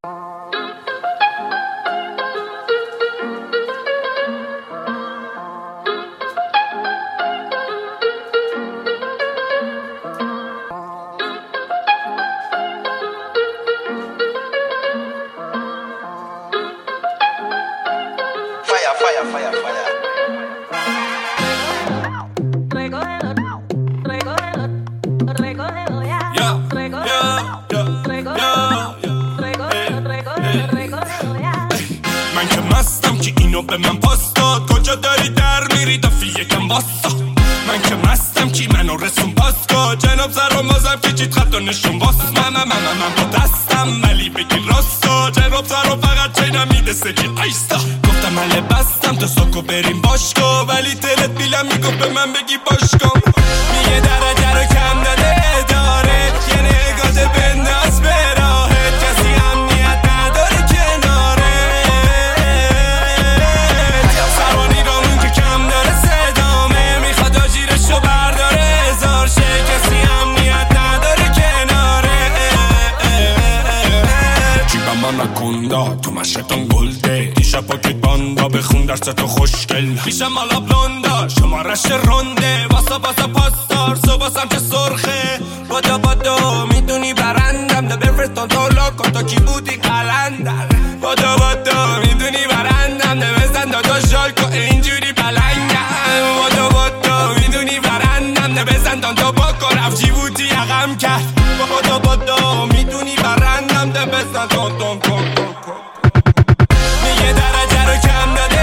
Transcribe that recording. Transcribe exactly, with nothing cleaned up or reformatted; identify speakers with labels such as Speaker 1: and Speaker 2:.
Speaker 1: Fire, fire, fire.
Speaker 2: من که مستم که اینو به من پاس داد، کجا داری در میری دفی یکم باستا. من که مستم که منو رسون پاسکا، جناب سر و مازم که چیت خط و نشون باس. من من من من با دستم ولی بگی راستا، جناب سر و فقط چینم میده سجی ایستا. گفتم من بستم تو ساکو بریم باشگاه، ولی تلت بیلم میگفت به من بگی باشگاه. میگه درجه رو کم داده داره، یه نگاه بنداز به راهت، کسی امنیت نداره کناره. سوانی رامون که کم داره صدامه، میخواد آجیرشو برداره هزار شه، کسی امنیت نداره کناره. جیبم من نکنده تو مشتان گلده، دیشب پاکت باندا بخون درست تو خوشگل. پیشم مالا بلوندا شما رشت رنده، واسا واسا پاسدار سو واسم که سرخه. بادا بادا میدونی برندم، ده بفرستان تو لاکن تا کی بودی قلندر. بادا بادا میدونی برندم، ده بزن دادا شالکو اینجوری پلنگم. بادا بادا میدونی برندم، ده بزن دان تا باکو رفت جیبوتی یقم کرد. بادا بادا میدونی برندم، ده بزن دان دان کن کن کن. میگه درجه رو کم داده